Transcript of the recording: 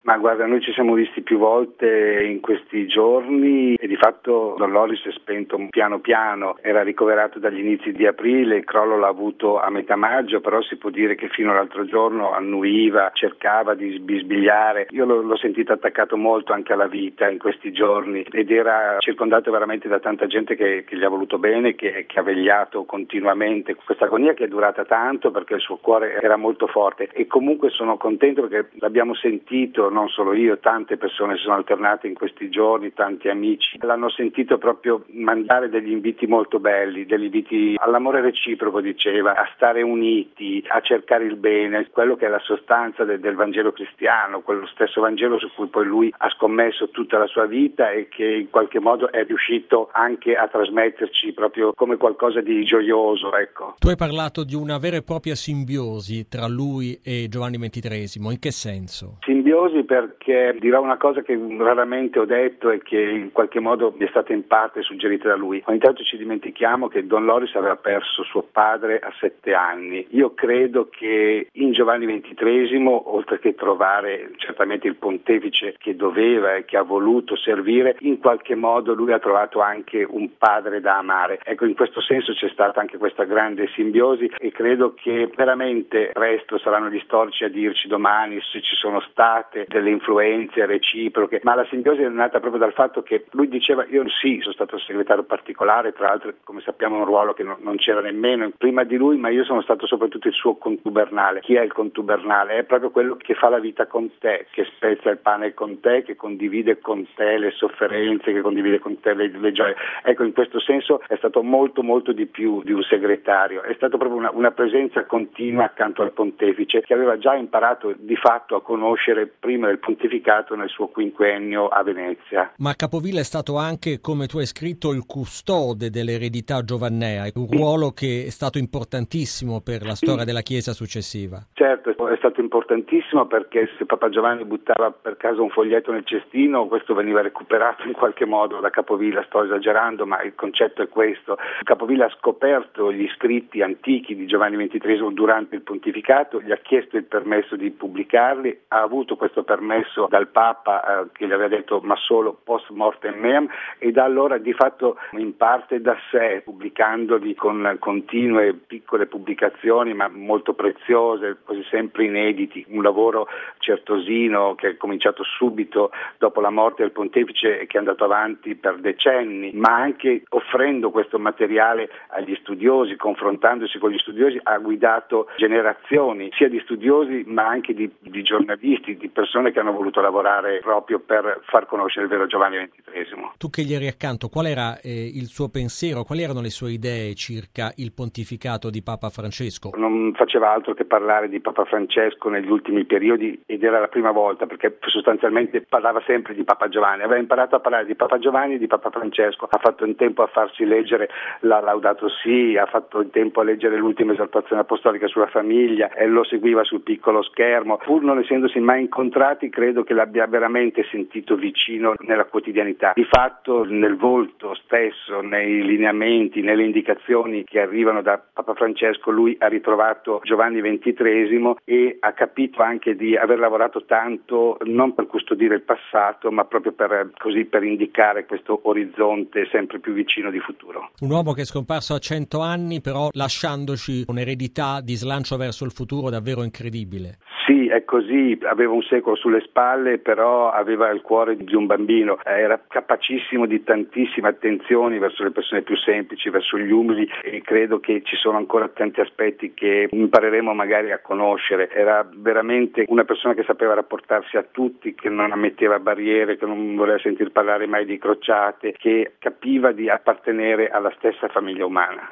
Ma guarda, noi ci siamo visti più volte in questi giorni e di fatto Don Loris si è spento piano piano, era ricoverato dagli inizi di aprile, il crollo l'ha avuto a metà maggio, però si può dire che fino all'altro giorno annuiva, cercava di bisbigliare. Io l'ho sentito attaccato molto anche alla vita in questi giorni ed era circondato veramente da tanta gente che gli ha voluto bene, che ha vegliato continuamente. Questa agonia che è durata tanto perché il suo cuore era molto forte e comunque sono contento perché l'abbiamo sentito, non solo io, tante persone si sono alternate in questi giorni, tanti amici, l'hanno sentito proprio mandare degli inviti molto belli, degli inviti all'amore reciproco, diceva, a stare uniti, a cercare il bene, quello che è la sostanza del Vangelo cristiano, quello stesso Vangelo su cui poi lui ha scommesso tutta la sua vita e che in qualche modo è riuscito anche a trasmetterci proprio come qualcosa di gioioso, ecco. Tu hai parlato di una vera e propria simbiosi tra lui e Giovanni XXIII, in che senso? Simbiosi perché dirò una cosa che raramente ho detto e che in qualche modo mi è stata in parte suggerita da lui. Ogni tanto ci dimentichiamo che Don Loris aveva perso suo padre a 7 anni. Io credo che in Giovanni XXIII, oltre che trovare certamente il pontefice che doveva e che ha voluto servire, in qualche modo lui ha trovato anche un padre da amare. Ecco, in questo senso c'è stata anche questa grande simbiosi e credo che veramente presto saranno gli storici a dirci domani se ci sono state delle influenze reciproche, ma la simbiosi è nata proprio dal fatto che lui diceva: io sì, sono stato segretario particolare, tra l'altro come sappiamo un ruolo che non c'era nemmeno prima di lui, ma io sono stato soprattutto il suo contubernale. Chi è il contubernale? È proprio quello che fa la vita con te, che spezza il pane con te, che condivide con te le sofferenze, che condivide con te le gioie. Ecco, in questo senso è stato molto molto di più di un segretario, è stato proprio una presenza continua accanto al pontefice che aveva già imparato di fatto a conoscere prima del pontificato nel suo quinquennio a Venezia. Ma Capovilla è stato anche, come tu hai scritto, il custode dell'eredità giovannea, un ruolo che è stato importantissimo per la storia della Chiesa successiva. Certo, è stato importantissimo perché se Papa Giovanni buttava per caso un foglietto nel cestino, questo veniva recuperato in qualche modo da Capovilla. Sto esagerando, ma il concetto è questo. Capovilla ha scoperto gli scritti antichi di Giovanni XXIII durante il pontificato, gli ha chiesto il permesso di pubblicarli, ha avuto questo permesso dal Papa che gli aveva detto ma solo post mortem meam, e da allora di fatto in parte da sé, pubblicandoli con continue piccole pubblicazioni ma molto preziose, quasi sempre inediti, un lavoro certosino che è cominciato subito dopo la morte del pontefice e che è andato avanti per decenni, ma anche offrendo questo materiale agli studiosi, confrontandosi con gli studiosi, ha guidato generazioni sia di studiosi ma anche di giornalisti, di persone che hanno voluto lavorare proprio per far conoscere il vero Giovanni XXIII. Tu che gli eri accanto, qual era il suo pensiero, quali erano le sue idee circa il pontificato di Papa Francesco? Non faceva altro che parlare di Papa Francesco negli ultimi periodi ed era la prima volta perché sostanzialmente parlava sempre di Papa Giovanni, aveva imparato a parlare di Papa Giovanni e di Papa Francesco, ha fatto in tempo a farsi leggere la Laudato Si, ha fatto in tempo a leggere l'ultima esortazione apostolica sulla famiglia e lo seguiva sul piccolo schermo, pur non essendosi mai incontrati credo che l'abbia veramente sentito vicino nella quotidianità. Di fatto nel volto stesso, nei lineamenti, nelle indicazioni che arrivano da Papa Francesco, lui ha ritrovato Giovanni XXIII e ha capito anche di aver lavorato tanto non per custodire il passato ma proprio per indicare questo orizzonte sempre più vicino di futuro. Un uomo che è scomparso a 100 anni però lasciandoci un'eredità di slancio verso il futuro davvero incredibile. Sì, è così, aveva un secolo sulle spalle, però aveva il cuore di un bambino, era capacissimo di tantissime attenzioni verso le persone più semplici, verso gli umili, e credo che ci sono ancora tanti aspetti che impareremo magari a conoscere. Era veramente una persona che sapeva rapportarsi a tutti, che non ammetteva barriere, che non voleva sentir parlare mai di crociate, che capiva di appartenere alla stessa famiglia umana.